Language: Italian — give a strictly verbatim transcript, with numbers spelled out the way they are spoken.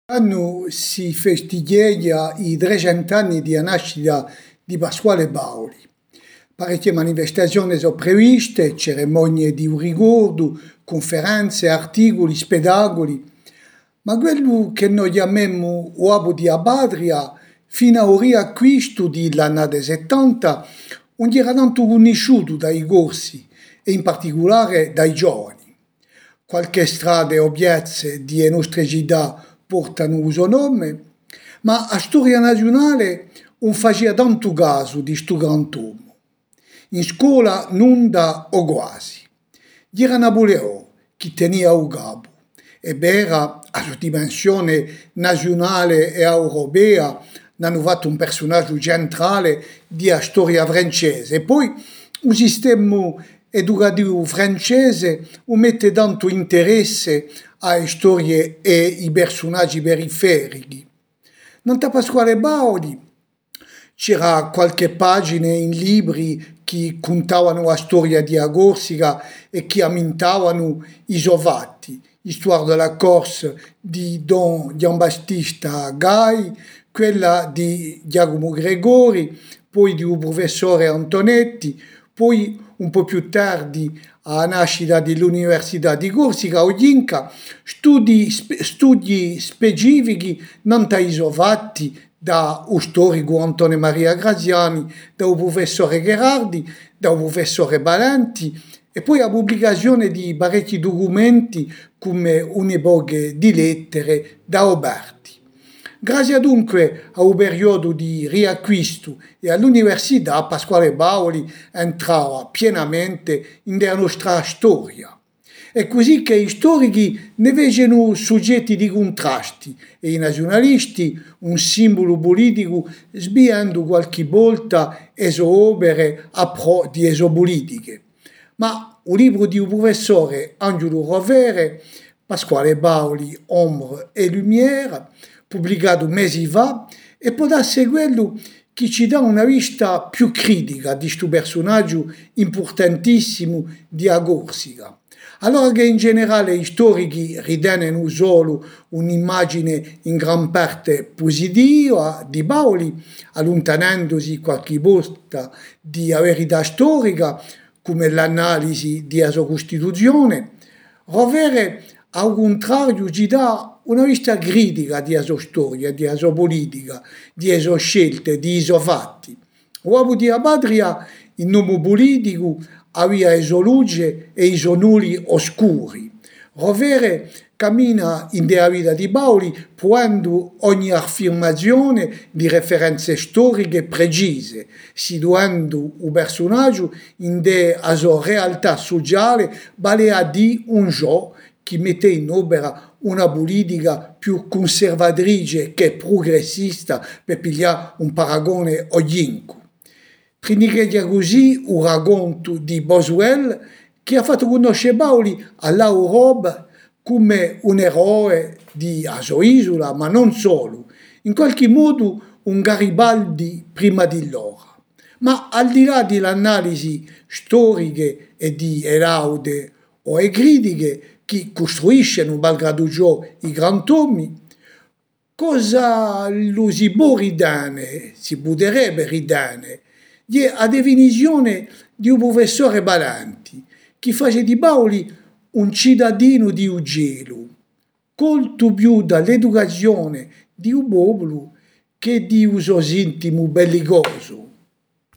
Quest'anno si festeggia i trecento anni di nascita di Pasquale Bauli. Parecchie manifestazioni sono previste, cerimonie di ricordo, conferenze, articoli, spettacoli, ma quello che noi chiamiamo uovo di Abadria, fino a ora a questo dell'anno settanta, non era tanto conosciuto dai corsi e in particolare dai giovani. Qualche strade o piazze di nostre città portano il suo nome, ma la storia nazionale non faceva tanto caso di sto grand'uomo. In scuola non da o quasi. Era Napoleone che tenia il capo e era a sua dimensione nazionale e europea hanno fatto un personaggio centrale della storia francese. E poi un sistema educativo francese non mette tanto interesse alle storie e i personaggi periferici. Nanta Pasquale Bauli c'era qualche pagina in libri che contavano la storia di Corsica e che ammentavano i suoi fatti. L'histoire de la Corse di Don Giambattista Gai, quella di Giacomo Gregori, poi di un professore Antonetti, poi un po' più tardi alla nascita dell'Università di Corsica, Olinka, studi, studi specifici non fatti da un storico Antonio Maria Graziani, da un professore Gherardi, da un professore Balanti, e poi la pubblicazione di parecchi documenti come un'epoca di lettere da Oberti. Grazie dunque a un periodo di riacquisto e all'università, Pasquale Bauli entrava pienamente nella nostra storia. È così che i storici ne vedono soggetti di contrasti e i nazionalisti un simbolo politico, sbiando qualche volta le sue opere a pro di eso politiche. Ma un libro di un professore Angelo Rovere, Pasquale Bauli, Ombre e Lumière, pubblicato mesi fa, e può essere quello che ci dà una vista più critica di questo personaggio importantissimo di Corsica. Allora che in generale i storici ritengono solo un'immagine in gran parte positiva di Bauli, allontanandosi qualche volta dalla verità storica, come l'analisi della sua Costituzione, Rovere al contrario ci dà una vista critica della sua storia, della sua politica, delle sue scelte, dei suoi fatti. L'uomo di Abadria, in nome politico, aveva le sue luci e i suoi nulli oscuri. Rovere cammina in della vita di Bauli provando ogni affermazione di referenze storiche precise, situando il personaggio in della sua realtà sociale, vale a dire un gioco che mette in opera una politica più conservatrice che progressista, per pigliare un paragone olinco. Trinicheglia così un racconto di Boswell che ha fatto conoscere Bauli all'Europa come un eroe di a sua isola, ma non solo, in qualche modo un Garibaldi prima di loro. Ma al di là dell'analisi storiche e di elaude o e critiche che costruiscono, malgrado ciò, i grantomi, cosa lo si può ridare, si potrebbe ridare, è la definizione di un professore Balanti, che face di Bauli un cittadino di Ugelo, colto più dall'educazione di un popolo che di un suo intimo bellicoso.